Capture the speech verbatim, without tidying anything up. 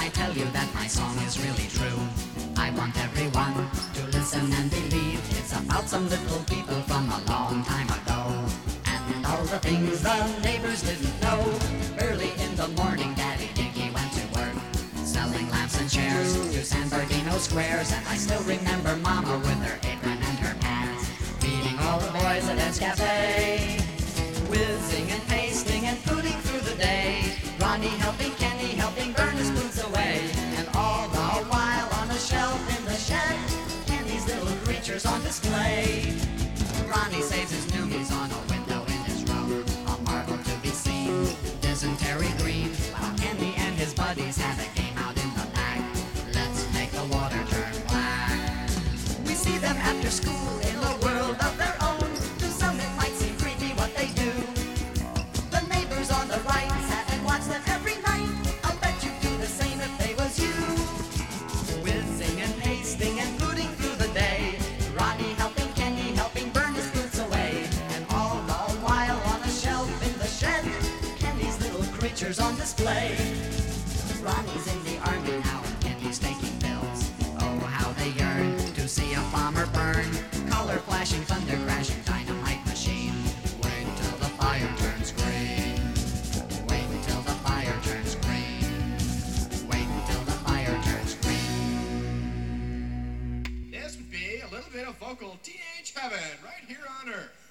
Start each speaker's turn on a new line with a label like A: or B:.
A: I tell you that my song is really true. I want everyone to listen and believe it's about some little people from a long time ago, and all the things the neighbors didn't know. Early in the morning, Daddy Dinky went to work, selling lamps and chairs to San Bernardino squares. And I still remember Mama with her apron and her pants, feeding all the boys at Ed's Cafe, whizzing and pasting and footing through the day. Ronnie helping Kenny, helping burn his boots away, and all the while on a shelf in the shed, Kenny's little creatures on display. Ronnie saves his noomies on a window in his room, a marvel to be seen, dysentery green, while Kenny and his buddies have a game out in the back. Let's make the water turn black. We see them after school in a world of their own. To some it might seem creepy what they do. The neighbors on the right sat and watched them every night. I'll bet you'd do the same if they was you. Whizzing and pasting and booting through the day, Ronnie helping Kenny, helping burn his boots away, and all the while on a shelf in the shed, Kenny's little creatures on display. Ronnie's in the army now and Kenny's taking pills. Oh, how they yearn to see a bomber burn. Color flashing, thunder crashing, dynamite machine. Wait till the fire turns green. Wait till the fire turns green. Wait till the fire turns green.
B: This would be a little bit of vocal teenage heaven right here on Earth.